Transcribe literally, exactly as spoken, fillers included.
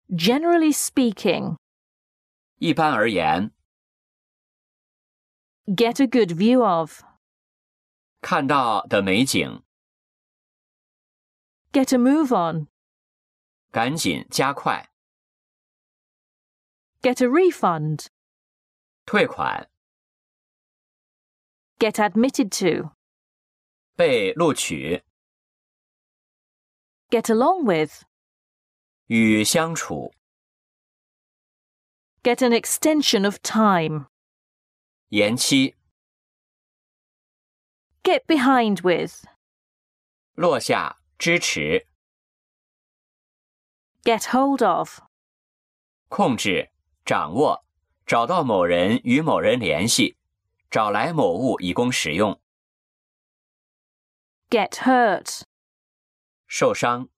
Generally speaking. 一般而言。 Get a good view of. 看到的美景。 Get a move on. 赶紧加快。 Get a refund. 退款。 Get admitted to. 被录取。 Get along with. 与相处。 Get an extension of time. 延期。 Get behind with. 落下，支持。 Get hold of. 控制，掌握，找到某人与某人联系，找来某物以供使用。 Get hurt. 受伤。